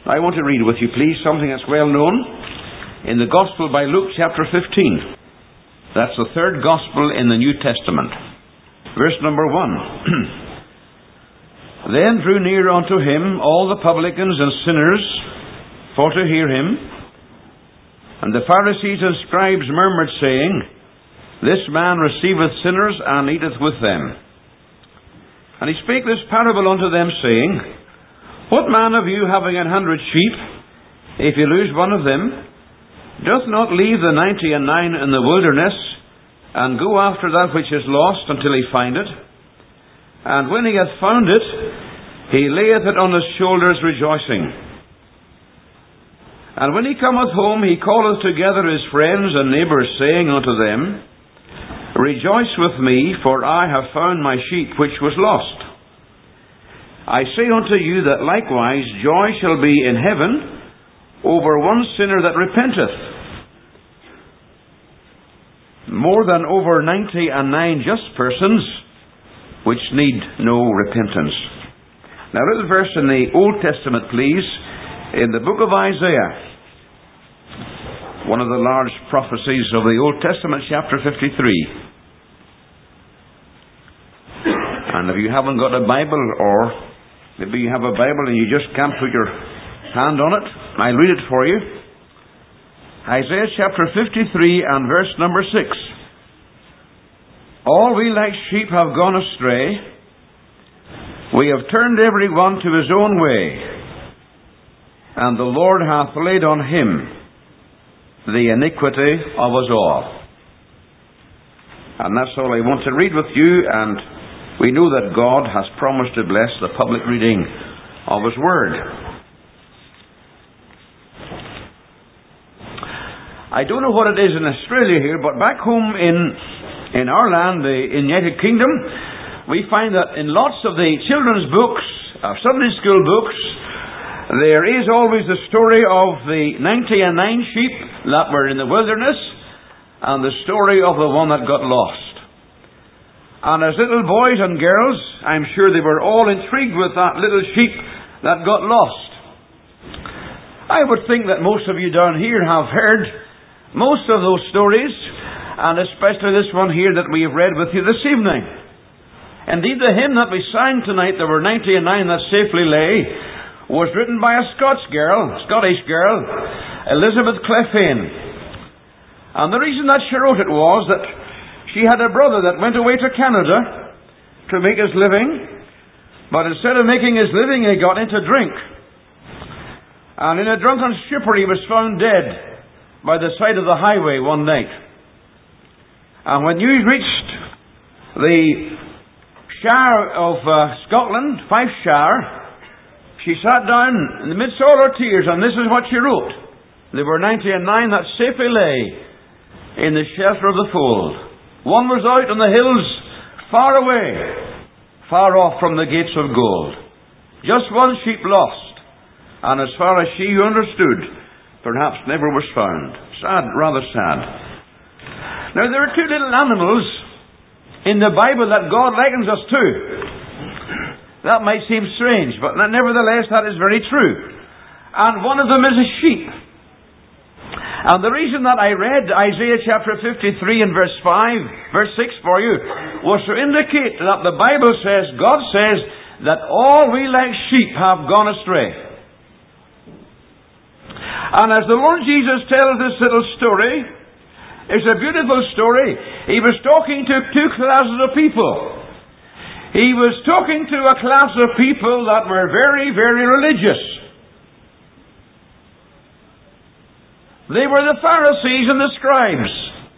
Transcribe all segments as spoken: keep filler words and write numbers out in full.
I want to read with you, please, something that's well known in the Gospel by Luke chapter fifteen. That's the third Gospel in the New Testament. Verse number one. Then drew near unto him all the publicans and sinners for to hear him. And the Pharisees and scribes murmured, saying, This man receiveth sinners and eateth with them. And he spake this parable unto them, saying, What man of you, having an hundred sheep, if he lose one of them, doth not leave the ninety and nine in the wilderness, and go after that which is lost until he find it? And when he hath found it, he layeth it on his shoulders, rejoicing. And when he cometh home, he calleth together his friends and neighbours, saying unto them, Rejoice with me, for I have found my sheep which was lost. I say unto you that likewise joy shall be in heaven over one sinner that repenteth, more than over ninety and nine just persons which need no repentance. Now, a little verse in the Old Testament, please, in the book of Isaiah, one of the large prophecies of the Old Testament, chapter fifty-three. And if you haven't got a Bible, or maybe you have a Bible and you just can't put your hand on it, I'll read it for you. Isaiah chapter fifty-three and verse number six. All we like sheep have gone astray. We have turned every one to his own way. And the Lord hath laid on him the iniquity of us all. And that's all I want to read with you, and we know that God has promised to bless the public reading of His Word. I don't know what it is in Australia here, but back home in, in our land, the United Kingdom, we find that in lots of the children's books, uh, Sunday school books, there is always the story of the ninety and nine sheep that were in the wilderness, and the story of the one that got lost. And as little boys and girls, I'm sure they were all intrigued with that little sheep that got lost. I would think that most of you down here have heard most of those stories, and especially this one here that we have read with you this evening. Indeed, the hymn that we sang tonight, There Were Ninety and Nine That Safely Lay, was written by a Scots girl, Scottish girl, Elizabeth Clephane. And the reason that she wrote it was that she had a brother that went away to Canada to make his living, but instead of making his living, he got into drink. And in a drunken stupor, he was found dead by the side of the highway one night. And when news reached the Shire of uh, Scotland, Fifeshire, she sat down in the midst of all her tears, and this is what she wrote. There were ninety and nine that safely lay in the shelter of the fold. One was out on the hills, far away, far off from the gates of gold. Just one sheep lost, and as far as she who understood, perhaps never was found. Sad, rather sad. Now, there are two little animals in the Bible that God likens us to. That might seem strange, but nevertheless, that is very true. And one of them is a sheep. And the reason that I read Isaiah chapter fifty-three and verse five, verse six for you, was to indicate that the Bible says, God says, that all we like sheep have gone astray. And as the Lord Jesus tells this little story, it's a beautiful story. He was talking to two classes of people. He was talking to a class of people that were very, very religious. They were the Pharisees and the scribes.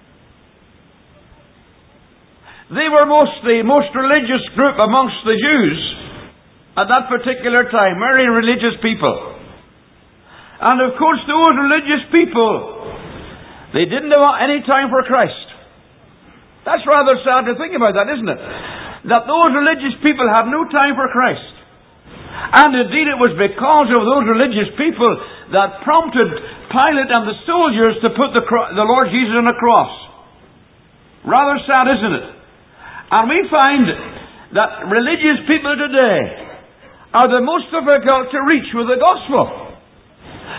They were most the most religious group amongst the Jews at that particular time. Very religious people. And of course, those religious people, they didn't have any time for Christ. That's rather sad to think about that, isn't it? That those religious people had no time for Christ. And indeed it was because of those religious people that prompted Pilate and the soldiers to put the, cro- the Lord Jesus on a cross. Rather sad, isn't it? And we find that religious people today are the most difficult to reach with the gospel.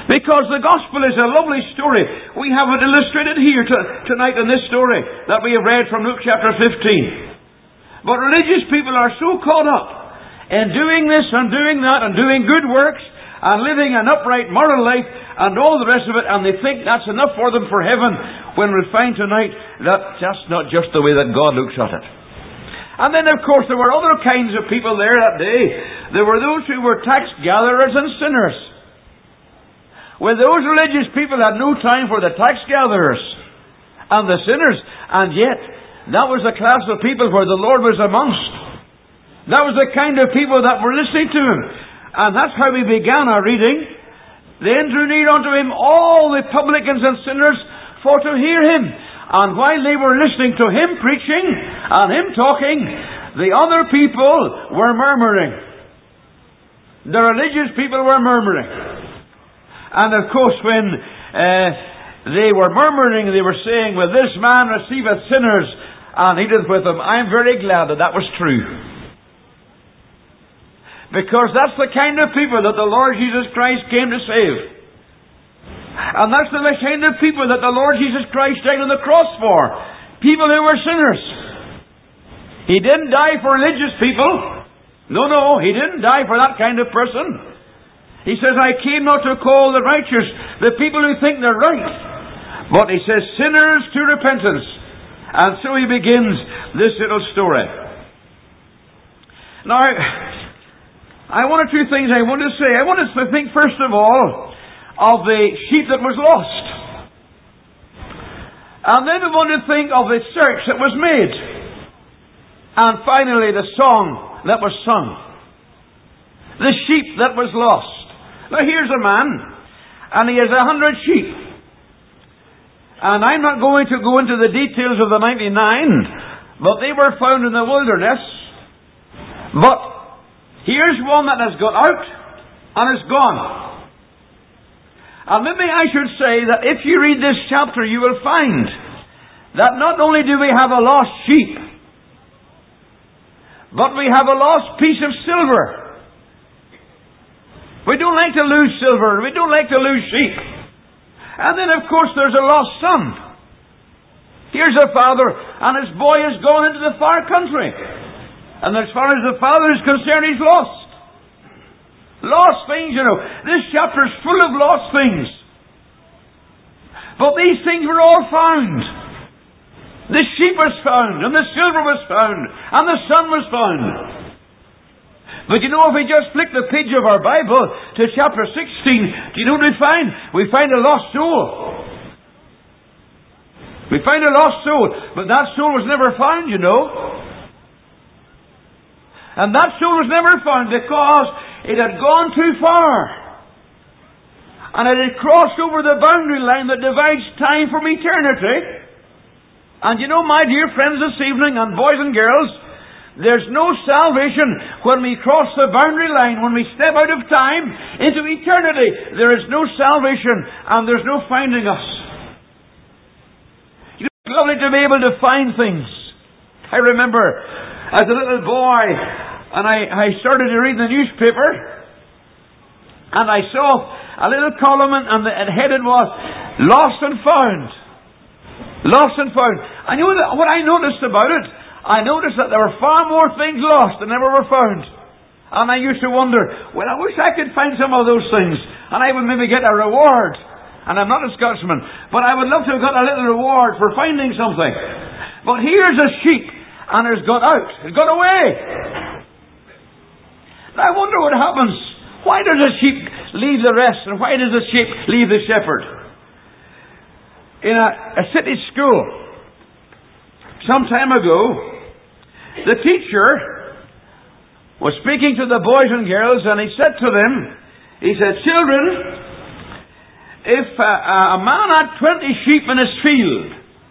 Because the gospel is a lovely story. We have it illustrated here to, tonight in this story that we have read from Luke chapter fifteen. But religious people are so caught up in doing this and doing that and doing good works and living an upright moral life and all the rest of it, and they think that's enough for them for heaven, when we find tonight that that's not just the way that God looks at it. And then, of course, there were other kinds of people there that day. There were those who were tax gatherers and sinners. Well, those religious people had no time for the tax gatherers and the sinners, and yet that was the class of people where the Lord was amongst. That was the kind of people that were listening to Him. And that's how we began our reading. Then drew near unto Him all the publicans and sinners for to hear Him. And while they were listening to Him preaching and Him talking, the other people were murmuring. The religious people were murmuring. And of course, when uh, they were murmuring, they were saying, well, this man receiveth sinners and eateth with them. I'm very glad that that was true. Because that's the kind of people that the Lord Jesus Christ came to save. And that's the kind of people that the Lord Jesus Christ died on the cross for. People who were sinners. He didn't die for religious people. No, no, He didn't die for that kind of person. He says, I came not to call the righteous, the people who think they're right. But He says, sinners to repentance. And so He begins this little story. Now, I one or two things I want to say. I want us to think, first of all, of the sheep that was lost. And then we want to think of the search that was made. And finally, the song that was sung. The sheep that was lost. Now here's a man, and he has a hundred sheep. And I'm not going to go into the details of the ninety-nine, but they were found in the wilderness. But here's one that has got out and is gone. And maybe I should say that if you read this chapter, you will find that not only do we have a lost sheep, but we have a lost piece of silver. We don't like to lose silver. We don't like to lose sheep. And then, of course, there's a lost son. Here's a father, and his boy has gone into the far country. And as far as the father is concerned, he's lost. Lost things, you know. This chapter is full of lost things. But these things were all found. The sheep was found, and the silver was found, and the son was found. But you know, if we just flick the page of our Bible to chapter sixteen, do you know what we find? We find a lost soul. We find a lost soul. But that soul was never found, you know. And that soul was never found because it had gone too far. And it had crossed over the boundary line that divides time from eternity. And you know, my dear friends this evening, and boys and girls, there's no salvation when we cross the boundary line, when we step out of time into eternity. There is no salvation, and there's no finding us. It's lovely to be able to find things. I remember as a little boy, and I, I started to read the newspaper, and I saw a little column, and the and headed was Lost and Found. Lost and Found. And you know what I noticed about it? I noticed that there were far more things lost than ever were found. And I used to wonder, well, I wish I could find some of those things, and I would maybe get a reward. And I'm not a Scotsman, but I would love to have got a little reward for finding something. But here's a sheep, and it's got out. It's got away. Now I wonder what happens. Why does a sheep leave the rest, and why does a sheep leave the shepherd? In a, a city school, some time ago, the teacher was speaking to the boys and girls, and he said to them, he said, children, if a, a man had twenty sheep in his field,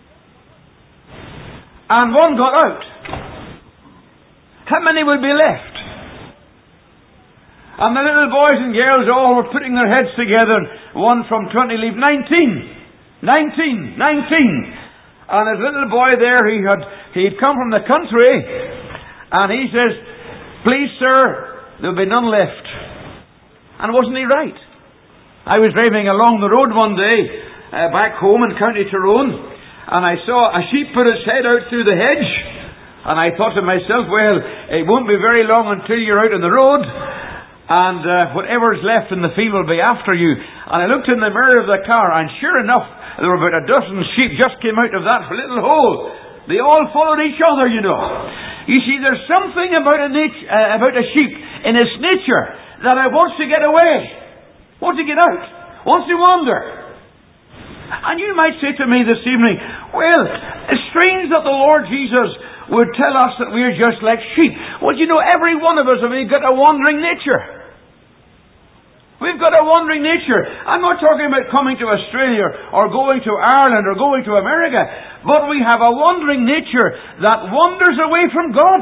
and one got out, how many would be left? And the little boys and girls all were putting their heads together, one from twenty leave nineteen. Nineteen. Nineteen. And his little boy there, he had he'd come from the country, and he says, please sir, there'll be none left. And wasn't he right? I was driving along the road one day, uh, back home in County Tyrone, and I saw a sheep put its head out through the hedge. And I thought to myself, well, it won't be very long until you're out on the road, and uh, whatever's left in the field will be after you. And I looked in the mirror of the car, and sure enough, there were about a dozen sheep just came out of that little hole. They all followed each other, you know. You see, there's something about a, nat- uh, about a sheep in its nature that it wants to get away, wants to get out, wants to wander. And you might say to me this evening, well, it's strange that the Lord Jesus would tell us that we're just like sheep. Well, you know, every one of us have got a wandering nature. We've got a wandering nature. I'm not talking about coming to Australia or going to Ireland or going to America, but we have a wandering nature that wanders away from God.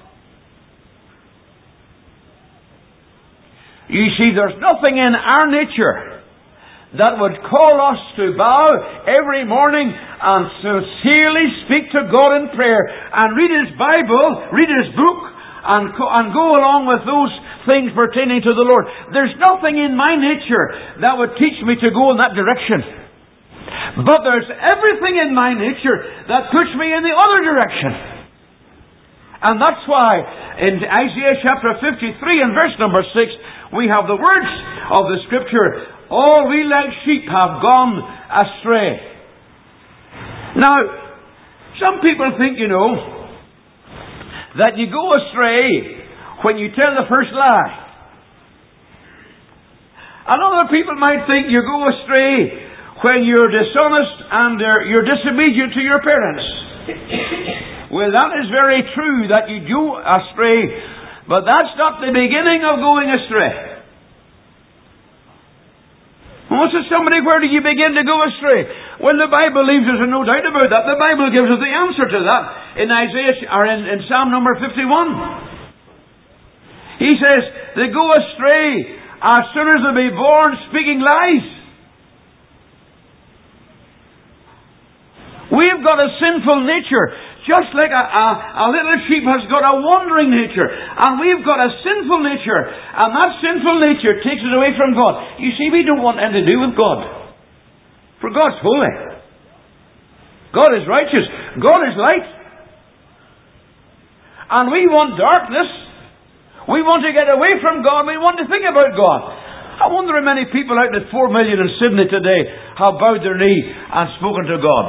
You see, there's nothing in our nature that would call us to bow every morning and sincerely speak to God in prayer and read His Bible, read His book, and, co- and go along with those things pertaining to the Lord. There's nothing in my nature that would teach me to go in that direction. But there's everything in my nature that puts me in the other direction. And that's why in Isaiah chapter fifty-three and verse number six, we have the words of the Scripture, all we like sheep have gone astray. Now, some people think, you know, that you go astray when you tell the first lie. And other people might think you go astray when you're dishonest and you're disobedient to your parents. Well, that is very true that you go astray, but that's not the beginning of going astray. Well, says somebody, where do you begin to go astray? Well, the Bible leaves us in no doubt about that. The Bible gives us the answer to that in Isaiah or in, in Psalm number fifty-one. He says, they go astray as soon as they be born speaking lies. We've got a sinful nature, just like a, a, a little sheep has got a wandering nature. And we've got a sinful nature, and that sinful nature takes us away from God. You see, we don't want anything to do with God. For God's holy. God is righteous. God is light. And we want darkness. We want to get away from God. We want to think about God. I wonder how many people out at four million in Sydney today have bowed their knee and spoken to God.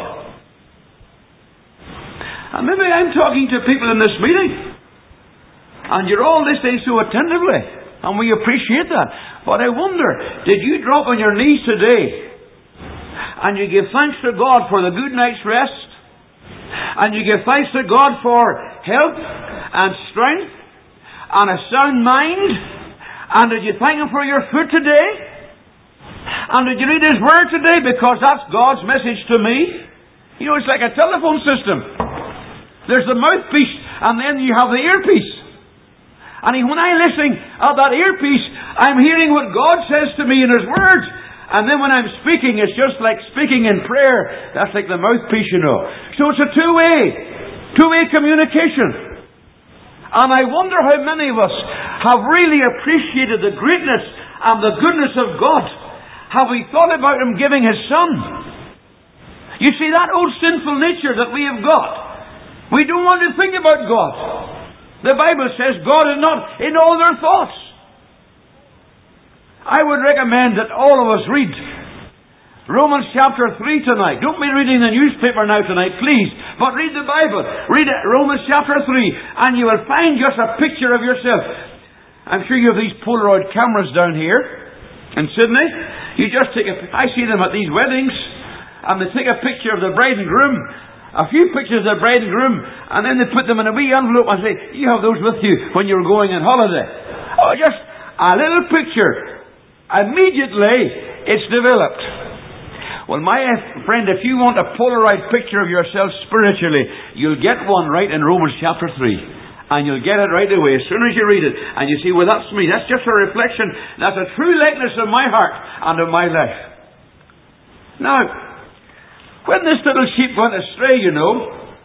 And maybe I'm talking to people in this meeting, and you're all listening so attentively, and we appreciate that. But I wonder, did you drop on your knees today and you give thanks to God for the good night's rest, and you give thanks to God for health and strength and a sound mind, and did you thank Him for your food today? And did you read His Word today? Because that's God's message to me. You know, it's like a telephone system. There's the mouthpiece, and then you have the earpiece. And when I listen at that earpiece, I'm hearing what God says to me in His Word. And then when I'm speaking, it's just like speaking in prayer. That's like the mouthpiece, you know. So it's a two-way, two-way communication. And I wonder how many of us have really appreciated the greatness and the goodness of God. Have we thought about Him giving His Son? You see, that old sinful nature that we have got, we don't want to think about God. The Bible says God is not in all their thoughts. I would recommend that all of us read Romans chapter three tonight. Don't be reading the newspaper now tonight, please. But read the Bible. Read Romans chapter three, and you will find just a picture of yourself. I'm sure you have these Polaroid cameras down here in Sydney. You just take a... I see them at these weddings, and they take a picture of the bride and groom, a few pictures of the bride and groom, and then they put them in a wee envelope and say, you have those with you when you're going on holiday. Oh, just a little picture. Immediately, it's developed. Well, my friend, if you want a Polaroid picture of yourself spiritually, you'll get one right in Romans chapter three. And you'll get it right away as soon as you read it. And you see, well, that's me. That's just a reflection. That's a true likeness of my heart and of my life. Now, when this little sheep went astray, you know,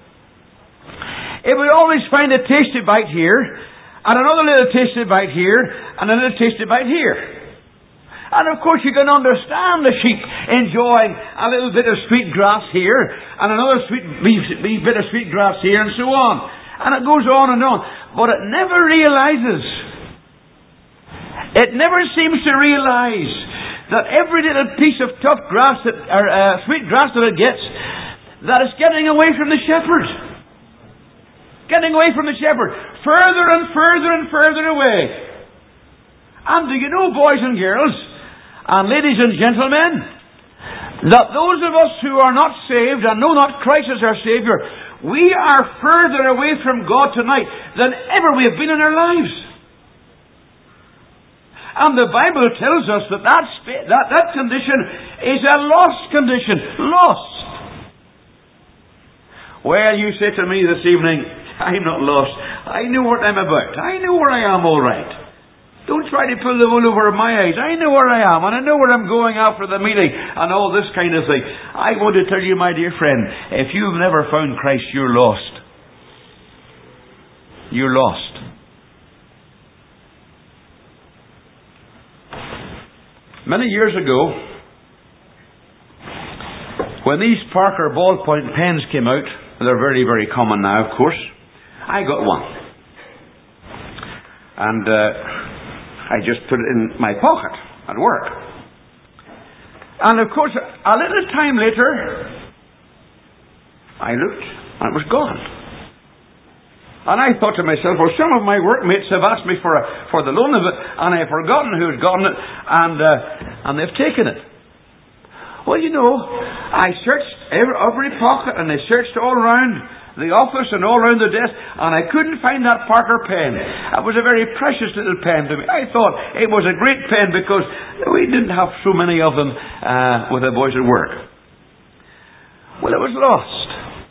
it would always find a tasty bite here, and another little tasty bite here, and a little tasty bite here. And of course you can understand the sheep enjoying a little bit of sweet grass here, and another sweet bit of sweet grass here, and so on. And it goes on and on. But it never realizes, it never seems to realize that every little piece of tough grass, that, or uh, sweet grass that it gets, that it's getting away from the shepherd. Getting away from the shepherd. Further and further and further away. And do you know, boys and girls, and ladies and gentlemen, that those of us who are not saved and know not Christ as our Saviour, we are further away from God tonight than ever we have been in our lives. And the Bible tells us that that, that, that condition is a lost condition. Lost. Well, you say to me this evening, I'm not lost. I know what I'm about. I know where I am all right. Don't try to pull the wool over my eyes. I know where I am, and I know where I'm going after the meeting, and all this kind of thing. I want to tell you, my dear friend, if you've never found Christ, you're lost. You're lost. Many years ago, when these Parker ballpoint pens came out, they're very, very common now, of course, I got one. And uh, I just put it in my pocket at work. And of course, a little time later, I looked, and it was gone. And I thought to myself, well, some of my workmates have asked me for a, for the loan of it, and I've forgotten who had gotten it, and uh, and they've taken it. Well, you know, I searched every, every pocket, and I searched all around the office and all around the desk, and I couldn't find that Parker pen. It was a very precious little pen to me. I thought it was a great pen because we didn't have so many of them uh, with the boys at work. Well, it was lost.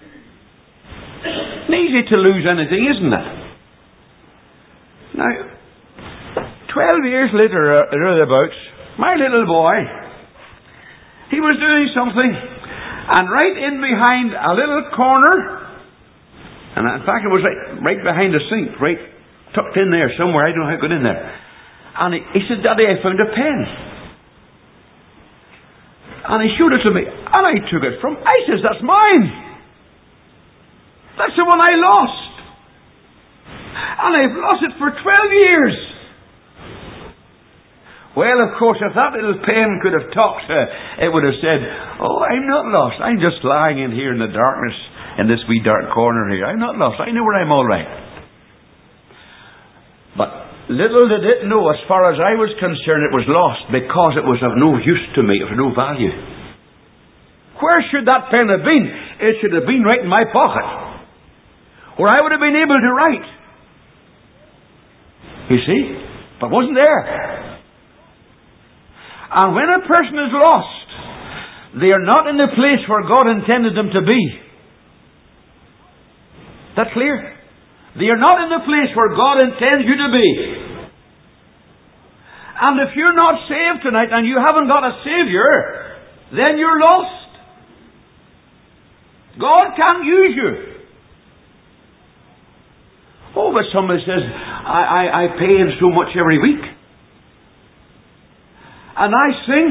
It's easy to lose anything, isn't it? Now, twelve years later, uh, thereabouts, my little boy, he was doing something, and right in behind a little corner, and in fact it was right, right behind the sink, right tucked in there somewhere, I don't know how it got in there. And he, he said, Daddy, I found a pen. And he showed it to me, and I took it from, I says, that's mine. That's the one I lost. And I've lost it for twelve years. Well, of course, if that little pen could have talked, uh, it would have said, oh, I'm not lost. I'm just lying in here in the darkness, in this wee dark corner here. I'm not lost. I know where I'm all right. But little did it know, as far as I was concerned, it was lost because it was of no use to me, of no value. Where should that pen have been? It should have been right in my pocket, where I would have been able to write. You see? But it wasn't there. And when a person is lost, they are not in the place where God intended them to be. That's clear. They are not in the place where God intends you to be. And if you're not saved tonight and you haven't got a Saviour, then you're lost. God can't use you. Oh, but somebody says, I, I, I pay him so much every week. And I sing.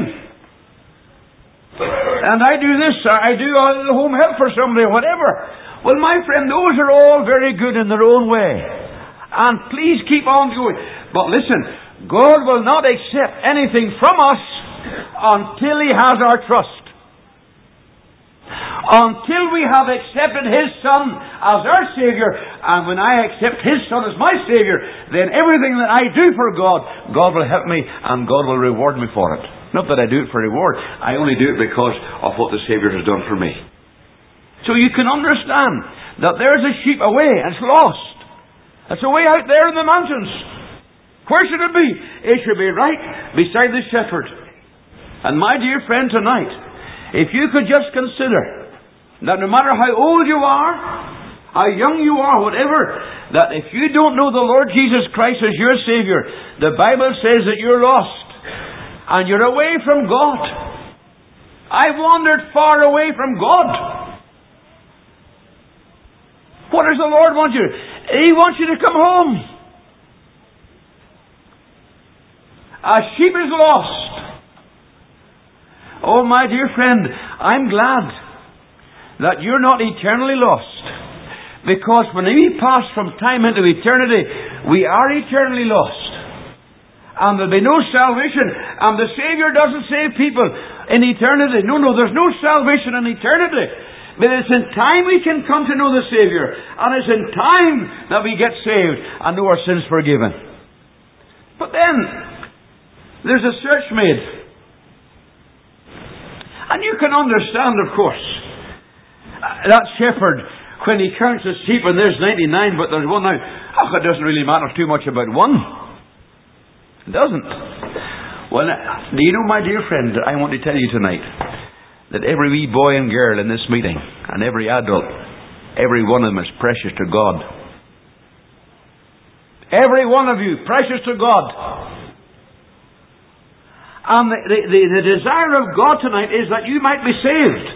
And I do this, I do a little home help for somebody, whatever. Well, my friend, those are all very good in their own way. And please keep on going. But listen, God will not accept anything from us until He has our trust. Until we have accepted His Son as our Saviour, and when I accept His Son as my Saviour, then everything that I do for God, God will help me and God will reward me for it. Not that I do it for reward, I only do it because of what the Saviour has done for me. So you can understand that there's a sheep away and it's lost. It's away out there in the mountains. Where should it be? It should be right beside the shepherd. And my dear friend, tonight, if you could just consider that no matter how old you are, how young you are, whatever, that if you don't know the Lord Jesus Christ as your Saviour, the Bible says that you're lost and you're away from God. I've wandered far away from God. What does the Lord want you? He wants you to come home. A sheep is lost. Oh, my dear friend, I'm glad that you're not eternally lost. Because when we pass from time into eternity, we are eternally lost. And there'll be no salvation. And the Savior doesn't save people in eternity. No, no, there's no salvation in eternity. But it's in time we can come to know the Savior. And it's in time that we get saved and know our sins forgiven. But then, there's a search made. And you can understand, of course, that shepherd, when he counts his sheep and there's ninety-nine, but there's one now, oh, it doesn't really matter too much about one. It doesn't. Well, do you know, my dear friend, I want to tell you tonight that every wee boy and girl in this meeting, and every adult, every one of them is precious to God. Every one of you, precious to God. And the, the, the, the desire of God tonight is that you might be saved.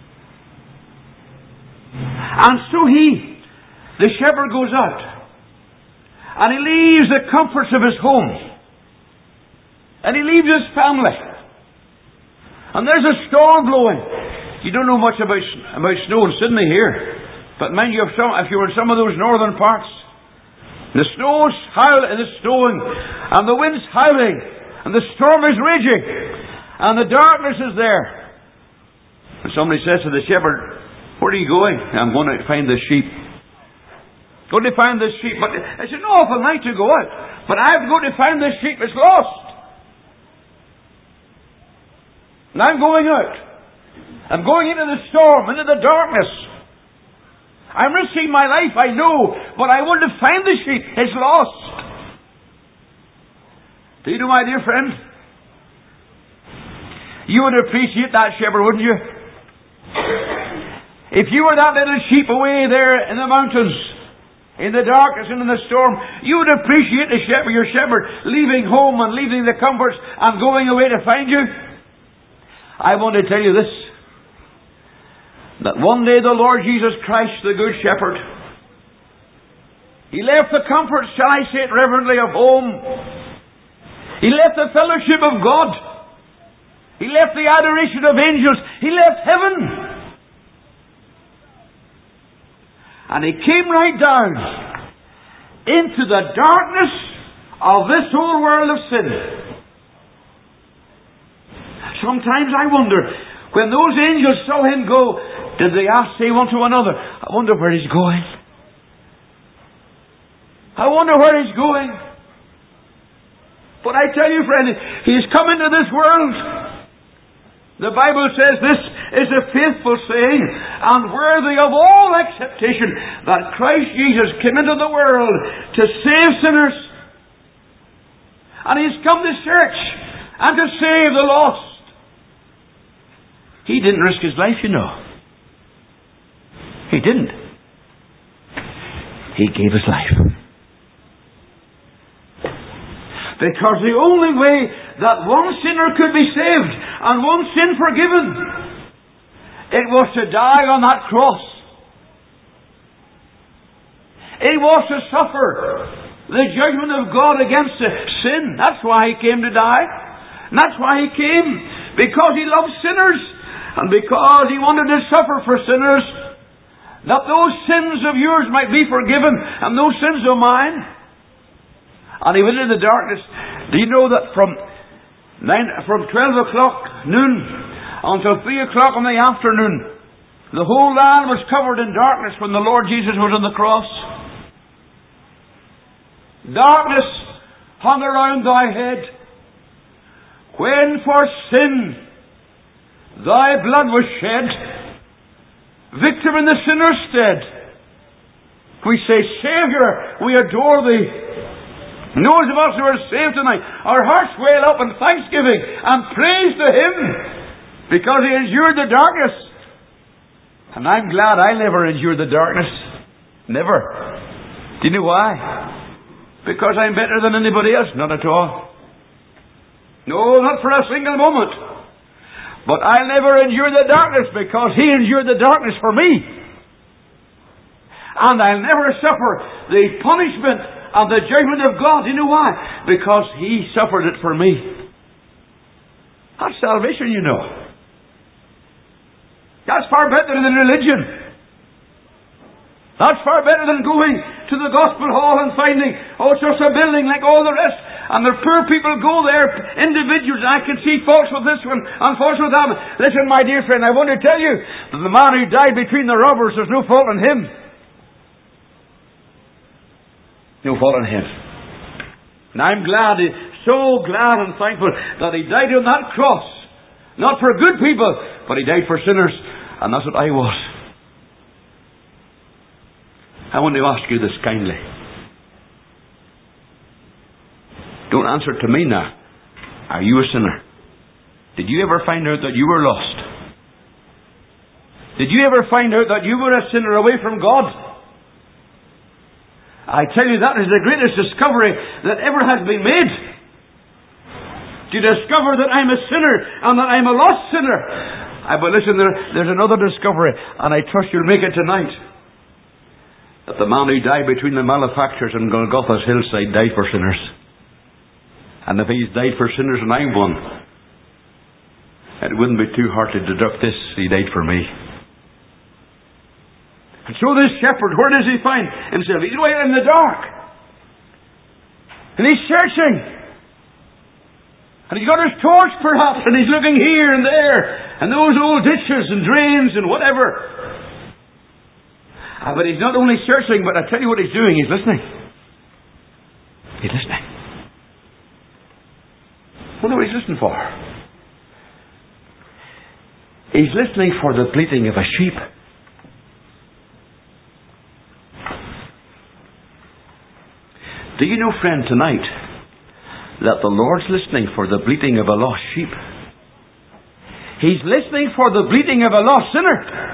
And so he, the shepherd, goes out. And he leaves the comforts of his home. And he leaves his family. And there's a storm blowing. You don't know much about, about snow in Sydney here. But mind you, if, some, if you were in some of those northern parts, the snow's howling and it's snowing. And the wind's howling. And the storm is raging. And the darkness is there. And somebody says to the shepherd, where are you going? I'm going to find the sheep. Going to find the sheep. But it's an awful night to go out. But I'm going to find the sheep. It's lost. And I'm going out. I'm going into the storm, into the darkness. I'm risking my life, I know. But I want to find the sheep. It's lost. Do you know, my dear friend? You would appreciate that shepherd, wouldn't you? If you were that little sheep away there in the mountains, in the darkness and in the storm, you would appreciate the shepherd, your shepherd, leaving home and leaving the comforts and going away to find you. I want to tell you this, that one day the Lord Jesus Christ, the Good Shepherd, He left the comforts, shall I say it reverently, of home. He left the fellowship of God. He left the adoration of angels. He left heaven. And He came right down into the darkness of this whole world of sin. Sometimes I wonder, when those angels saw Him go, did they ask, say one to another, I wonder where He's going. I wonder where He's going. But I tell you, friend, He's come into this world. The Bible says this is a faithful saying and worthy of all acceptation, that Christ Jesus came into the world to save sinners. And He's come to search and to save the lost. He didn't risk His life, you know. He didn't. He gave His life. Because the only way that one sinner could be saved and one sin forgiven, it was to die on that cross. It was to suffer the judgment of God against sin. That's why He came to die. And that's why He came. Because He loved sinners. And because He wanted to suffer for sinners, that those sins of yours might be forgiven, and those sins of mine. And He went into the darkness. Do you know that from nine, from twelve o'clock noon until three o'clock in the afternoon, the whole land was covered in darkness when the Lord Jesus was on the cross? Darkness hung around thy head, when for sin thy blood was shed, victim in the sinner's stead. We say, Saviour, we adore Thee. Those of us who are saved tonight, our hearts wail up in thanksgiving and praise to Him, because He endured the darkness. And I'm glad I never endured the darkness. Never. Do you know why? Because I'm better than anybody else? Not at all. No, not for a single moment. But I'll never endure the darkness, because He endured the darkness for me. And I'll never suffer the punishment and the judgment of God. You know why? Because He suffered it for me. That's salvation, you know. That's far better than religion. That's far better than going to the gospel hall and finding all sorts of building like all the rest. And the poor people go there, individuals. I can see faults with this one and faults with that one. Listen, my dear friend, I want to tell you that the man who died between the robbers, there's no fault in him. No fault in him. And I'm glad, so glad and thankful that he died on that cross. Not for good people, but he died for sinners. And that's what I was. I want to ask you this kindly. Don't answer to me now. Are you a sinner? Did you ever find out that you were lost? Did you ever find out that you were a sinner away from God? I tell you, that is the greatest discovery that ever has been made. To discover that I'm a sinner and that I'm a lost sinner. I, but listen, there, there's another discovery, and I trust you'll make it tonight. That the man who died between the malefactors and Golgotha's hillside died for sinners. And if he's died for sinners and I'm one, it wouldn't be too hard to deduct this. He died for me. And so this shepherd, where does he find himself? He's way in the dark. And he's searching. And he's got his torch perhaps, and he's looking here and there, and those old ditches and drains and whatever. Ah, but he's not only searching, but I tell you what he's doing. He's listening. He's listening. I wonder what he's listening for. He's listening for the bleating of a sheep. Do you know, friend, tonight, that the Lord's listening for the bleating of a lost sheep? He's listening for the bleating of a lost sinner.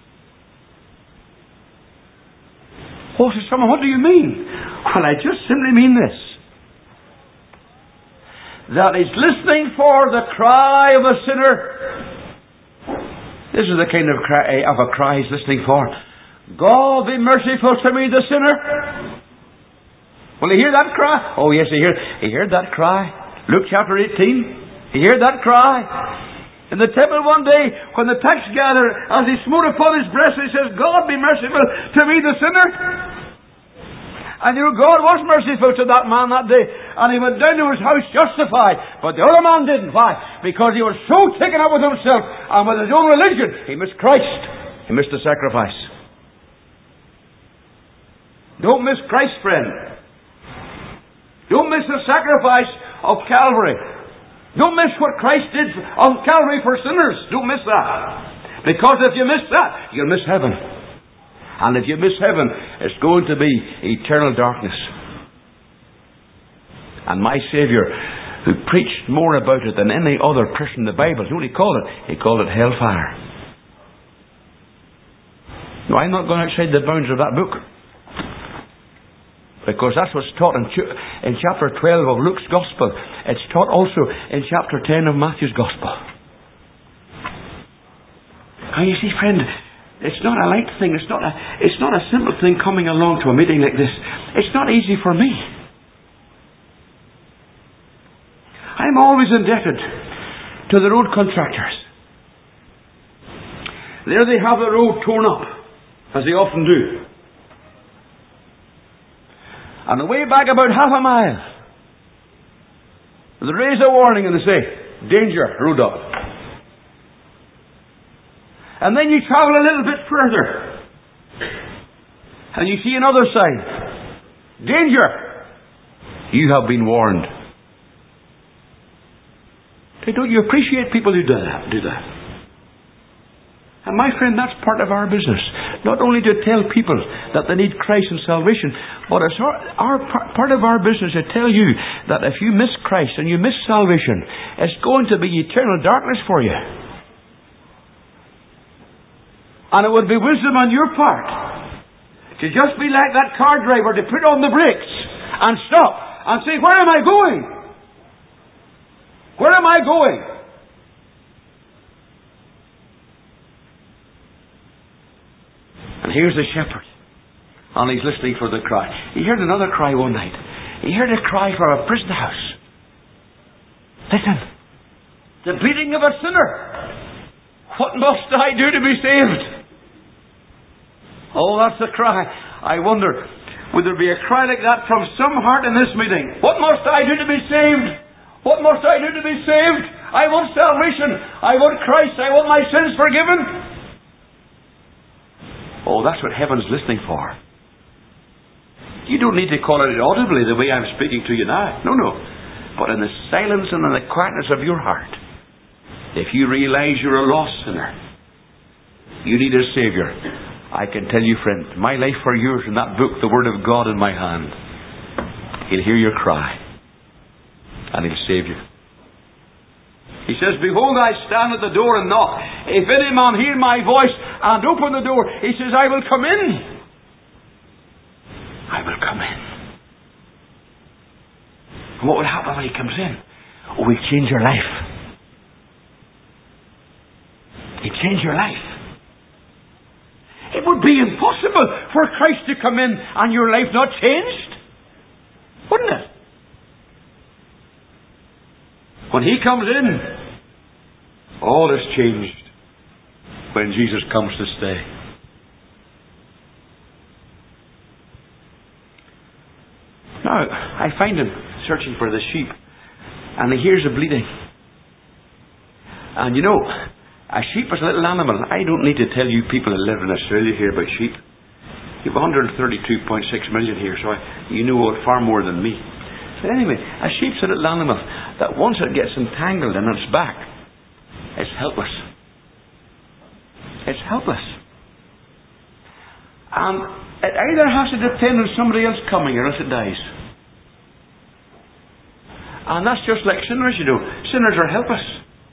Oh, says someone, what do you mean? Well, I just simply mean this. That he's listening for the cry of a sinner. This is the kind of cry, of a cry he's listening for. God be merciful to me, the sinner. Will he hear that cry? Oh yes, he heard, he heard that cry. Luke chapter eighteen. He heard that cry. In the temple one day, when the tax gatherer, as he smote upon his breast, he says, God be merciful to me, the sinner. And you know, God was merciful to that man that day. And he went down to his house justified. But the other man didn't. Why? Because he was so taken up with himself and with his own religion, he missed Christ. He missed the sacrifice. Don't miss Christ, friend. Don't miss the sacrifice of Calvary. Don't miss what Christ did on Calvary for sinners. Don't miss that. Because if you miss that, you'll miss heaven. And if you miss heaven, it's going to be eternal darkness. And my Saviour, who preached more about it than any other person in the Bible, you know what he called it? He called it hellfire. No, I'm not going outside the bounds of that book. Because that's what's taught in, in chapter twelve of Luke's Gospel. It's taught also in chapter ten of Matthew's Gospel. And you see, friend, it's not a light thing. It's not a, it's not a simple thing coming along to a meeting like this. It's not easy for me. I'm always indebted to the road contractors. There they have the road torn up, as they often do. And away back about half a mile, they raise a warning and they say, danger, road up. And then you travel a little bit further, and you see another sign, danger, you have been warned. Hey, don't you appreciate people who do that? Do that? And my friend, that's part of our business. Not only to tell people that they need Christ and salvation, but it's our, our part of our business to tell you that if you miss Christ and you miss salvation, it's going to be eternal darkness for you. And it would be wisdom on your part to just be like that car driver, to put on the brakes and stop and say, where am I going? Where am I going? And here's the shepherd, and he's listening for the cry. He heard another cry one night. He heard a cry from a prison house. Listen, the bleating of a sinner. What must I do to be saved? Oh, that's the cry. I wonder, would there be a cry like that from some heart in this meeting? What must I do to be saved? What must I do to be saved? I want salvation. I want Christ. I want my sins forgiven. Oh, that's what heaven's listening for. You don't need to call it audibly the way I'm speaking to you now. No, no. But in the silence and in the quietness of your heart, if you realize you're a lost sinner, you need a Saviour. I can tell you, friend, my life for yours in that book, the Word of God in my hand. He'll hear your cry. And He'll save you. He says, behold, I stand at the door and knock. If any man hear my voice and open the door, He says, I will come in. I will come in. And what will happen when He comes in? Oh, He'll change your life. He'll change your life. It would be impossible for Christ to come in and your life not changed. Wouldn't it? When He comes in, all is changed when Jesus comes to stay. Now, I find Him searching for the sheep, and He hears a bleating. And you know, a sheep is a little animal. I don't need to tell you people that live in Australia here about sheep. You have one hundred thirty-two point six million here, so I, you know far more than me. But anyway, a sheep's a little animal that once it gets entangled in its back, it's helpless. It's helpless. And it either has to depend on somebody else coming or else it dies. And that's just like sinners, you know. Sinners are helpless.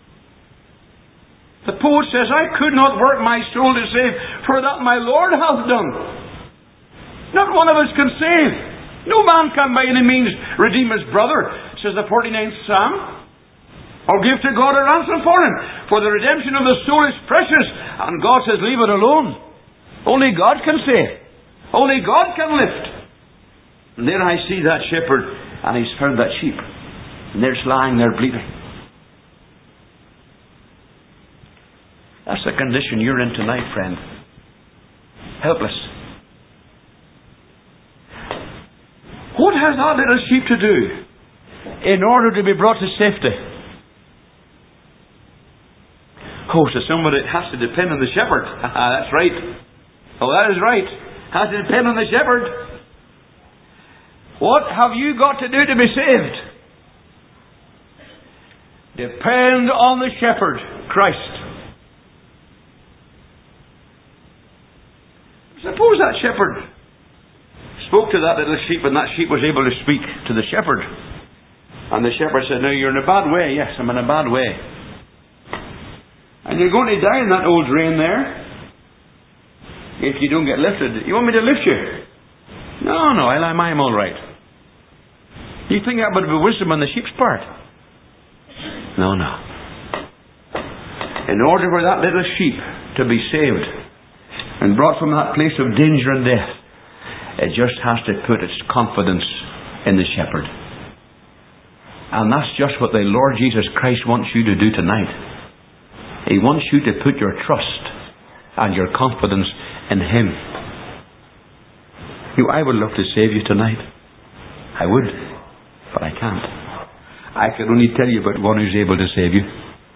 The poet says, I could not work my soul to save, for that my Lord hath done. Not one of us can save. No man can by any means redeem his brother, says the forty-ninth Psalm, or give to God a ransom for him. For the redemption of the soul is precious, and God says, leave it alone. Only God can save. Only God can lift. And there I see that shepherd, and he's found that sheep. And there's lying there bleeding. That's the condition you're in tonight, friend. Helpless. What has that little sheep to do in order to be brought to safety? Oh, so somebody has to depend on the shepherd. That's right. Oh, that is right. Has to depend on the shepherd. What have you got to do to be saved? Depend on the shepherd, Christ. Suppose that shepherd spoke to that little sheep, and that sheep was able to speak to the shepherd. And the shepherd said, now you're in a bad way. Yes, I'm in a bad way. And you're going to die in that old drain there if you don't get lifted. You want me to lift you? No, no, I'm, I'm all right. You think that would be wisdom on the sheep's part? No, no. In order for that little sheep to be saved and brought from that place of danger and death, it just has to put its confidence in the shepherd. And that's just what the Lord Jesus Christ wants you to do tonight. He wants you to put your trust and your confidence in Him. You, I would love to save you tonight. I would, but I can't. I can only tell you about one who's able to save you.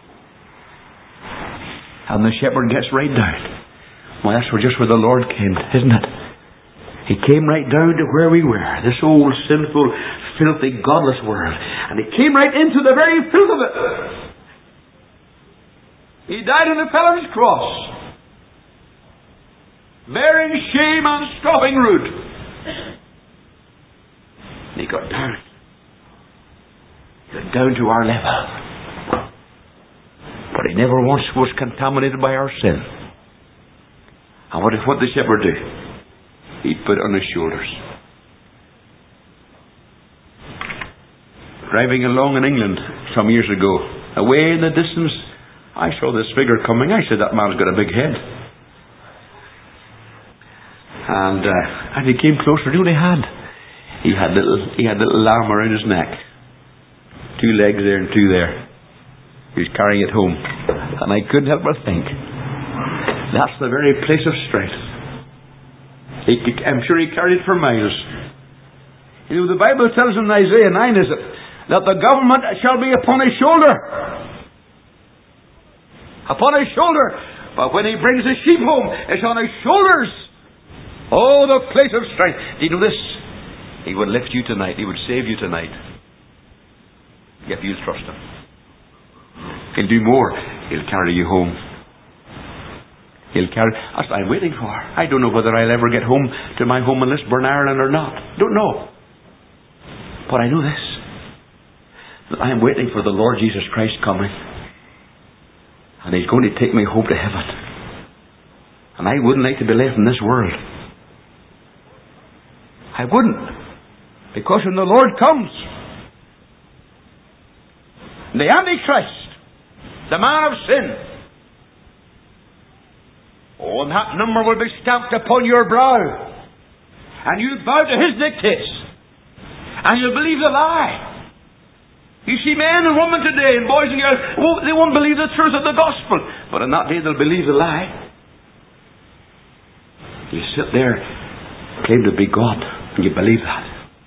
And the shepherd gets right down. Well, that's just where the Lord came, isn't it? He came right down to where we were, this old, sinful, filthy, godless world. And He came right into the very filth of it. He died on the Pillar's cross, bearing shame and scoffing rude. And He got down. He got down to our level. But He never once was contaminated by our sin. And what did what the shepherd do? He put it on His shoulders. Driving along in England some years ago, away in the distance, I saw this figure coming. I said, that man's got a big head. And uh, and he came closer. You know what he had? He had little he had little lamb around his neck. Two legs there and two there. He was carrying it home. And I couldn't help but think, That's the very place of strength. He, I'm sure he carried it for miles. You know, the Bible tells in Isaiah nine, is it, that the government shall be upon his shoulder. Upon his shoulder. But when he brings the sheep home, it's on his shoulders. Oh, the place of strength. Do you know this? He would lift you tonight. He would save you tonight. If you trust him. He'll do more. He'll carry you home. He'll carry... That's what I'm waiting for. I don't know whether I'll ever get home to my home in Lisburn, Ireland or not. Don't know. But I know this. That I am waiting for the Lord Jesus Christ coming. And He's going to take me home to heaven. And I wouldn't like to be left in this world. I wouldn't. Because when the Lord comes, the Antichrist, the man of sin, oh, and that number will be stamped upon your brow. And you'll bow to his dictates. And you'll believe the lie. You see men and women today, and boys and girls, they won't believe the truth of the gospel. But on that day they'll believe the lie. You sit there, claim to be God, and you believe that.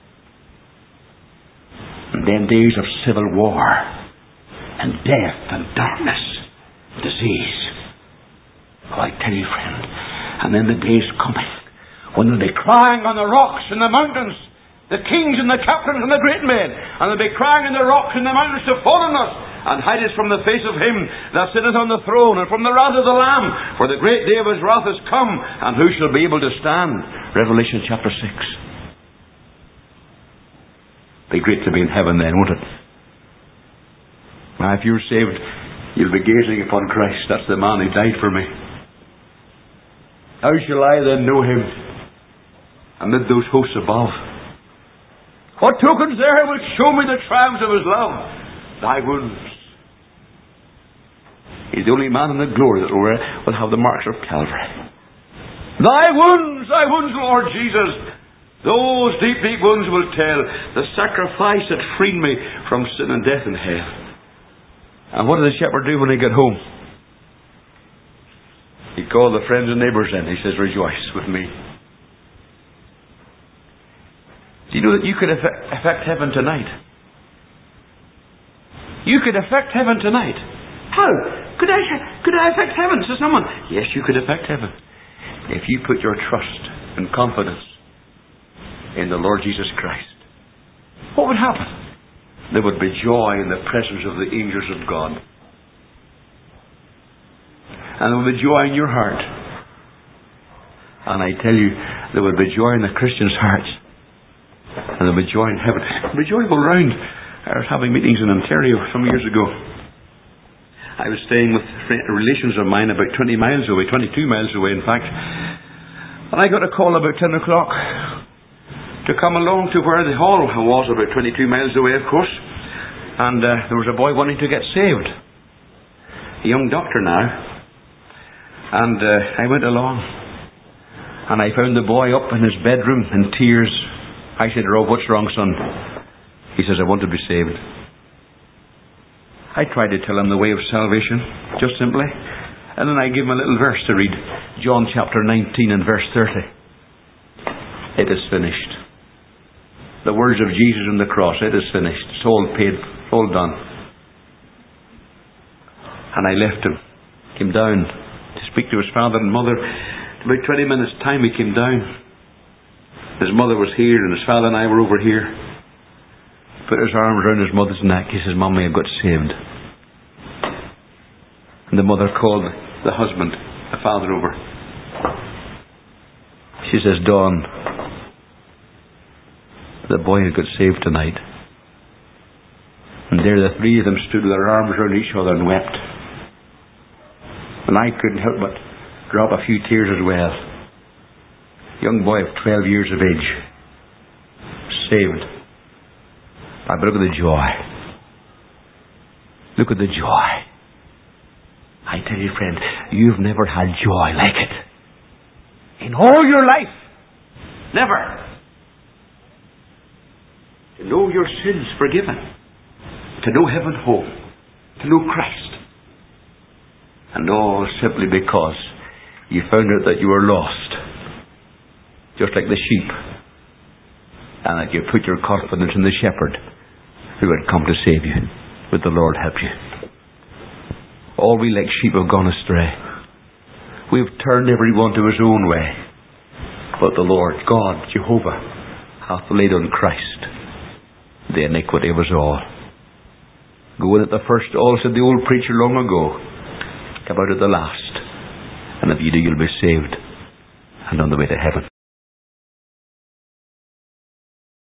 And then days of civil war, and death, and darkness, disease. Oh, I tell you, friend, and then the days coming when they'll be crying on the rocks and the mountains, the kings and the captains and the great men, and they'll be crying in the rocks and the mountains to fall on us and hide us from the face of him that sitteth on the throne and from the wrath of the Lamb, for the great day of his wrath is come, and who shall be able to stand? Revelation chapter six. Be great to be in heaven then, won't it? Now, if you're saved, you'll be gazing upon Christ. That's the man who died for me. How shall I then know him amid those hosts above? What tokens there will show me the triumphs of his love? Thy wounds. He's the only man in the glory that will, wear, will have the marks of Calvary. Thy wounds, thy wounds, Lord Jesus. Those deep, deep wounds will tell the sacrifice that freed me from sin and death and hell. And what did the shepherd do when he got home? He called the friends and neighbours in. He says, rejoice with me. Do you know that you could affect heaven tonight? You could affect heaven tonight. How? Could I, could I affect heaven? Says someone. Yes, you could affect heaven. If you put your trust and confidence in the Lord Jesus Christ. What would happen? There would be joy in the presence of the angels of God. And there would be joy in your heart. And I tell you, there would be joy in the Christians' hearts. And there would be joy in heaven. There would be joy all round. I was having meetings in Ontario some years ago. I was staying with relations of mine about twenty miles away, twenty-two miles away in fact. And I got a call about ten o'clock to come along to where the hall was, about twenty-two miles away, of course. And uh, there was a boy wanting to get saved. A young doctor now. And uh, I went along. And I found the boy up in his bedroom in tears. I said, Rob, what's wrong, son? He says, I want to be saved. I tried to tell him the way of salvation, just simply. And then I gave him a little verse to read. John chapter nineteen and verse thirty. It is finished. The words of Jesus on the cross. It is finished. It's all paid. All done. And I left him. Came down to speak to his father and mother. In about twenty minutes time he came down. His mother was here and his father and I were over here. Put his arms around his mother's neck. He says, Mummy, I've got saved. And the mother called the husband, the father, over. She says, Don, the boy had got saved tonight. And there the three of them stood with their arms around each other and wept. And I couldn't help but drop a few tears as well. Young boy of twelve years of age. Saved. But look at the joy. Look at the joy. I tell you, friend, you've never had joy like it. In all your life. Never. To know your sins forgiven. To know heaven home. To know Christ. And all simply because you found out that you were lost, just like the sheep, and that you put your confidence in the shepherd who had come to save you. Would the Lord help you? All we like sheep have gone astray. We've turned every one to his own way. But the Lord God, Jehovah, hath laid on Christ the iniquity of us all. Go in at the first, all said the old preacher long ago. Come out at the last. And if you do, you'll be saved and on the way to heaven.